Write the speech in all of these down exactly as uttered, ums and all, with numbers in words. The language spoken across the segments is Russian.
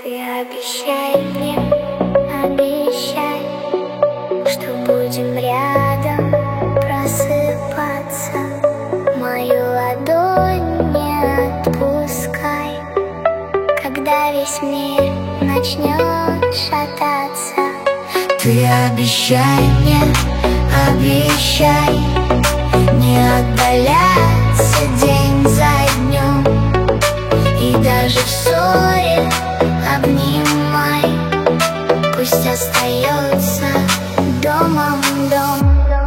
Ты обещай мне, обещай, что будем рядом просыпаться. Мою ладонь не отпускай, когда весь мир начнет шататься. Ты обещай мне, обещай, не отдаляться день за днем, и даже в ссоре обнимай, пусть остается домом дом.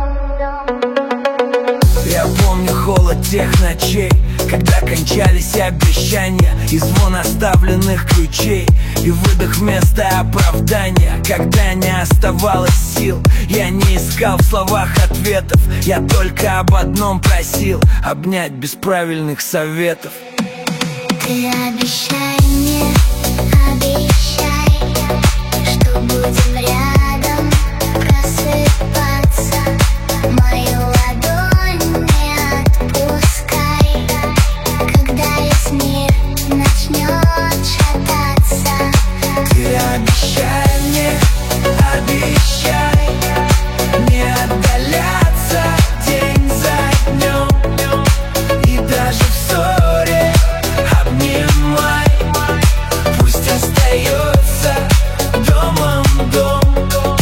Я помню холод тех ночей, когда кончались обещания и звон оставленных ключей, и выдох вместо оправдания. Когда не оставалось сил, я не искал в словах ответов, я только об одном просил: обнять без правильных советов. Ты обещай мне, обещай, что будем рядом просыпаться. Мою ладонь не отпускай, когда весь мир начнет шататься. Ты обещай мне, обещай, не отдаляться день за днем, и даже в ссоре обнимай, пусть остается домом дом.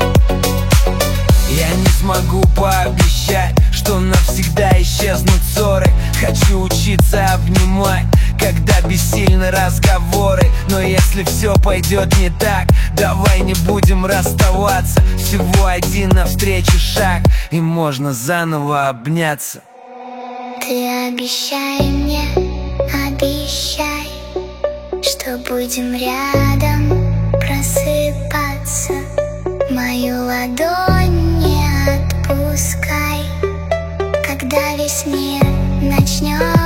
Я не смогу пообещать, что навсегда исчезнут ссоры. Хочу учиться обнимать, когда бессильны разговоры. Но если все пойдет не так, давай не будем расставаться. Всего один навстречу шаг, и можно заново обняться. Ты обещай мне, обещай, что будем рядом просыпаться. Мою ладонь не отпускай, когда весь мир начнет